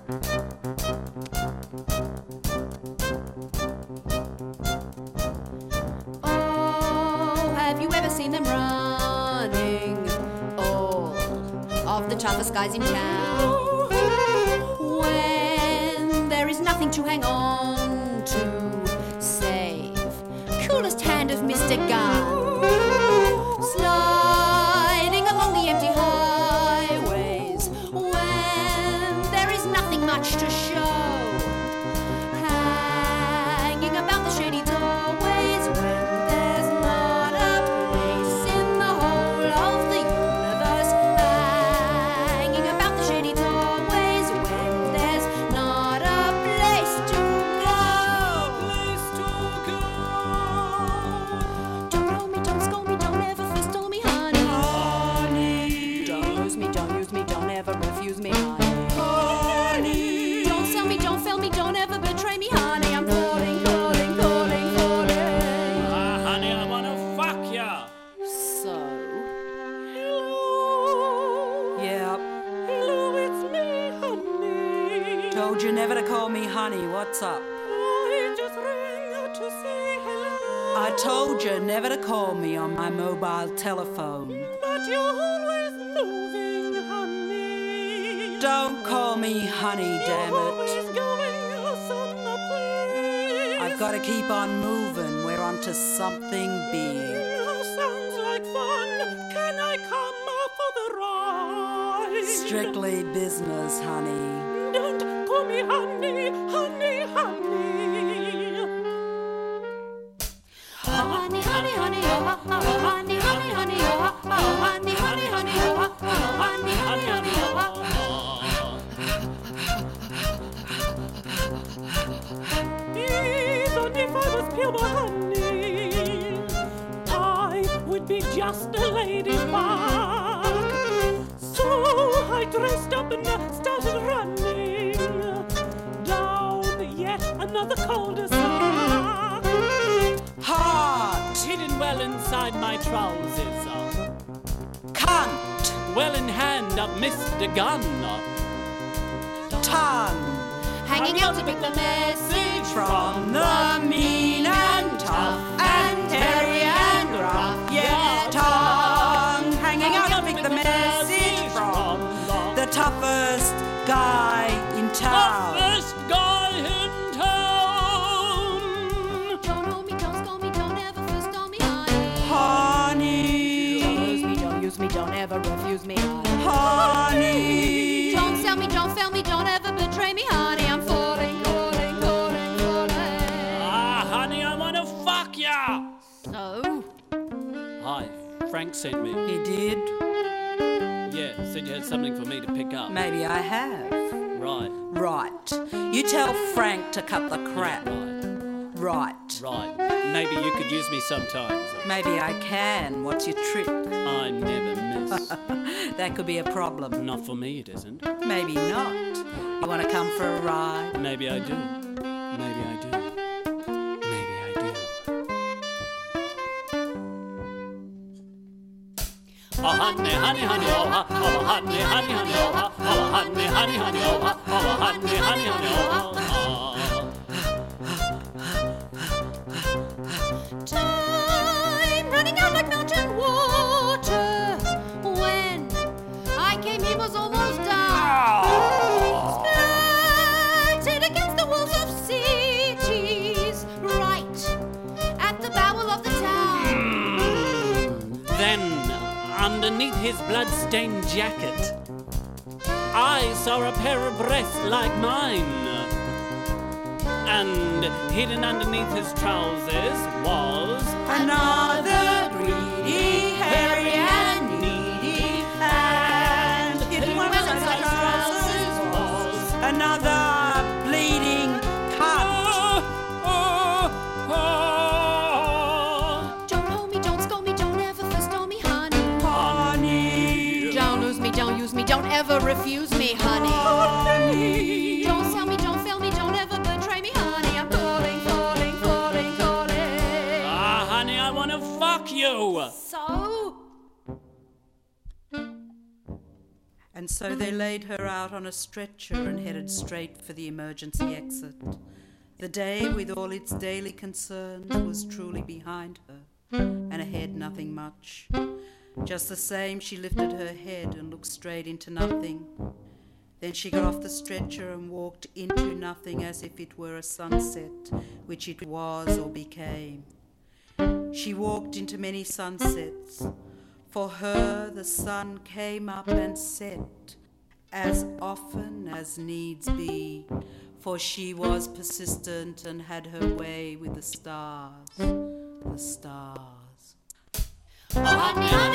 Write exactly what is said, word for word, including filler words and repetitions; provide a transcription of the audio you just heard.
Oh, have you ever seen them running? All of the toughest guys in town. When there is nothing to hang on to, save coolest hand of Mister Gunn. Sliding along the empty highways when there is nothing much to show. Hanging about the shady doorways when there's not a place in the whole of the universe. Hanging about the shady doorways when there's not a place to go. Place to go. Don't roll me, don't scold me, don't ever fistle me, honey. Honey. Don't lose me, don't use me, don't ever refuse me, honey. Honey. Don't sell me, don't fail me, don't ever betray me, honey. I'm calling, calling, calling, calling. Ah, honey, I wanna fuck ya. So, Hello. Yep. Hello, it's me, honey. Told you never to call me honey. What's up? I just rang to say hello. I told you never to call me on my mobile telephone. But you're always moving, honey. Don't call me honey, damn You're it. always going someplace. I've got to keep on moving. We're onto something big. Oh, sounds like fun. Can I come up for the ride? Strictly business, honey. Don't call me honey, honey, honey. honey, honey, honey, oh, oh, oh, honey, honey, honey, oh, oh, oh, honey, honey, honey, oh, oh, oh, honey, honey, honey, oh, oh. Even if I was pure honey, I would be just a ladybug. So I dressed up and started running down yet another cul-de-sac. Hot. Hidden well inside my trousers, uh, Cunt. well in hand of Mister Gunn. Tongue. Hanging out to pick the message From the mean and tough and hairy and rough. Yeah, tongue. Hanging out to pick the message from the toughest guy in town. Toughest guy in town. Don't hold me, don't scold me, don't ever fistle me, honey. Honey. Don't lose me, don't use me, don't ever refuse me, honey. Honey. Don't sell me, don't fail me, don't ever betray me, honey. I'm falling, falling, falling, falling. Ah, honey, I wanna fuck ya. So, Hi, Frank sent me. He did. Yeah, said you had something for me to pick up. Maybe I have. Right, Right. You tell Frank to cut the crap. right, Right. right. Maybe you could use me sometimes. Maybe I can. What's your trick? I never miss. That could be a problem. Not for me, it isn't. Maybe not. You want to come for a ride? Maybe I do. Maybe I do. Maybe I do. Oh, honey, honey, honey, oh, oh, oh, honey, honey, honey, oh, oh, oh, honey, honey, honey, oh, oh, oh, honey, honey, honey, oh, oh. time running out like mountain water. When I came, he was almost down. Splattered against the walls of cities, right at the bowel of the town. Then, underneath his blood-stained jacket, I saw a pair of breasts like mine. And hidden underneath his trousers was Another greedy, hairy and needy, and hidden well inside trousers was another bleeding cunt. Don't hold me, don't scold me, don't ever fistle me, honey. Honey. Don't lose me, don't use me, don't ever refuse me, honey. Honey. Don't sell me, don't fail me, don't ever betray me, honey. I'm calling, calling, calling, calling. Ah, honey, I wanna fuck you. So, And so they laid her out on a stretcher and headed straight for the emergency exit. The day, with all its daily concerns, was truly behind her, and ahead nothing much. Just the same, she lifted her head and looked straight into nothing. Then she got off the stretcher and walked into nothing as if it were a sunset, which it was or became. She walked into many sunsets. For her the sun came up and set as often as needs be, for she was persistent and had her way with the stars, the stars. Oh, honey,